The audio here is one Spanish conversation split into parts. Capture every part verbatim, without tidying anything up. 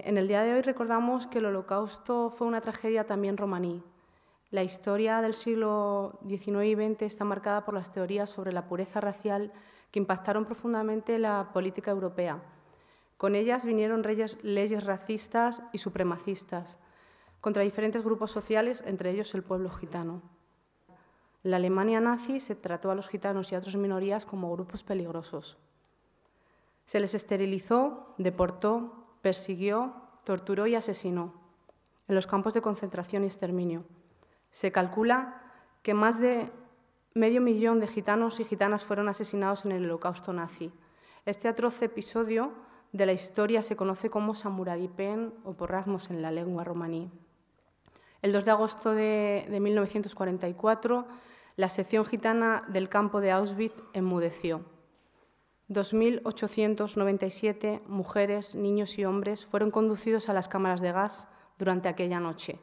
en el día de hoy recordamos que el Holocausto fue una tragedia también romaní. La historia del siglo diecinueve y veinte está marcada por las teorías sobre la pureza racial que impactaron profundamente la política europea. Con ellas vinieron reyes, leyes racistas y supremacistas contra diferentes grupos sociales, entre ellos el pueblo gitano. En la Alemania nazi se trató a los gitanos y a otras minorías como grupos peligrosos. Se les esterilizó, deportó, persiguió, torturó y asesinó en los campos de concentración y exterminio. Se calcula que más de medio millón de gitanos y gitanas fueron asesinados en el Holocausto nazi. Este atroz episodio de la historia se conoce como Samuradipen o porrazmos en la lengua romaní. El dos de agosto de, de mil novecientos cuarenta y cuatro, la sección gitana del campo de Auschwitz enmudeció. dos mil ochocientos noventa y siete mujeres, niños y hombres fueron conducidos a las cámaras de gas durante aquella noche.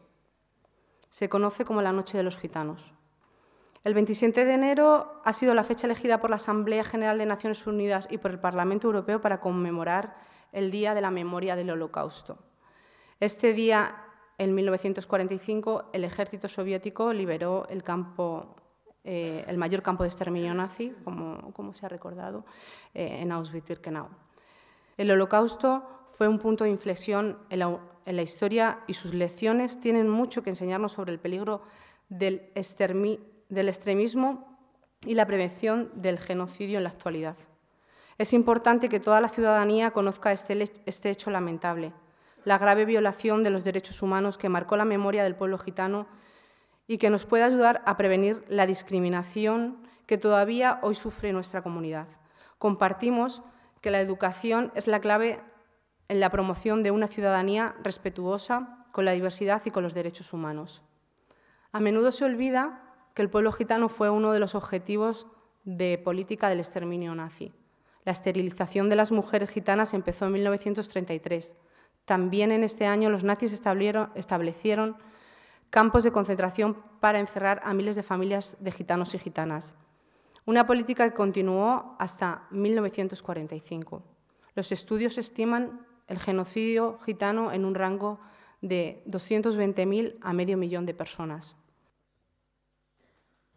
Se conoce como la Noche de los Gitanos. El veintisiete de enero ha sido la fecha elegida por la Asamblea General de Naciones Unidas y por el Parlamento Europeo para conmemorar el Día de la Memoria del Holocausto. Este día, en mil novecientos cuarenta y cinco, el ejército soviético liberó el, campo, eh, el mayor campo de exterminio nazi, como, como se ha recordado, eh, en Auschwitz-Birkenau. El Holocausto fue un punto de inflexión en la, en la historia y sus lecciones tienen mucho que enseñarnos sobre el peligro del, extermi, del extremismo y la prevención del genocidio en la actualidad. Es importante que toda la ciudadanía conozca este, este hecho lamentable, la grave violación de los derechos humanos que marcó la memoria del pueblo gitano y que nos puede ayudar a prevenir la discriminación que todavía hoy sufre nuestra comunidad. Compartimos que la educación es la clave en la promoción de una ciudadanía respetuosa con la diversidad y con los derechos humanos. A menudo se olvida que el pueblo gitano fue uno de los objetivos de política del exterminio nazi. La esterilización de las mujeres gitanas empezó en mil novecientos treinta y tres. También en este año los nazis establecieron campos de concentración para encerrar a miles de familias de gitanos y gitanas. Una política que continuó hasta mil novecientos cuarenta y cinco. Los estudios estiman el genocidio gitano en un rango de doscientos veinte mil a medio millón de personas.